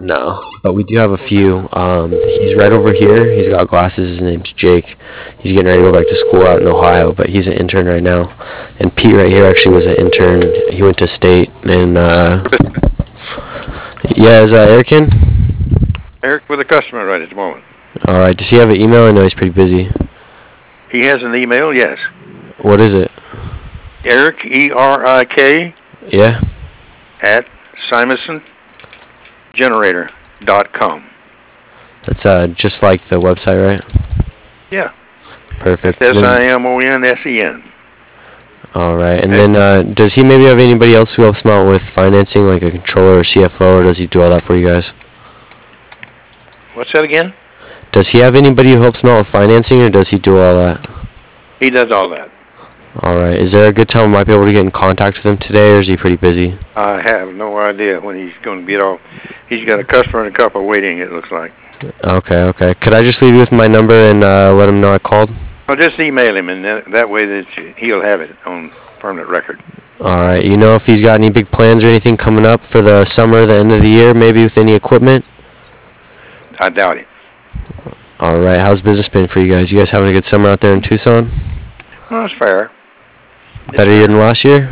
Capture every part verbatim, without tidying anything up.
No, but we do have a few. Um, he's right over here. He's got glasses. His name's Jake. He's getting ready to go back to school out in Ohio, but he's an intern right now. And Pete right here actually was an intern. He went to state, and uh, yeah, is uh, Eric in? Eric with a customer right at the moment. All right. Does he have an email? I know he's pretty busy. He has an email, yes. What is it? Eric, E R I K, Yeah. at Simonson Generator dot com. That's uh just like the website, right? Yeah. Perfect. S I M O N S E N. All right. And then uh, does he maybe have anybody else who helps him out with financing, like a controller or C F O, or does he do all that for you guys? What's that again? Does he have anybody who helps him out with financing, or does he do all that? He does all that. All right. Is there a good time I might be able to get in contact with him today, or is he pretty busy? I have no idea when he's going to get off. He's got a customer and a couple waiting, it looks like. Okay, okay. Could I just leave you with my number and uh, let him know I called? I'll just email him, and that, that way that he'll have it on permanent record. All right. You know if he's got any big plans or anything coming up for the summer, the end of the year, maybe with any equipment? I doubt it. All right. How's business been for you guys? You guys having a good summer out there in Tucson? Well, it's fair. Better year than last year?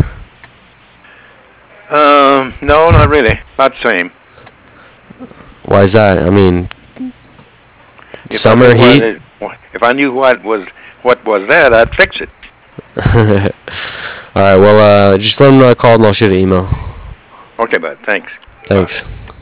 Um, no, not really. About the same. Why is that? I mean, If summer I knew heat? What it, if I knew what was what was that, I'd fix it. All right. Well, uh, just let him know I called and I'll shoot an email. Okay, bud. Thanks. Thanks.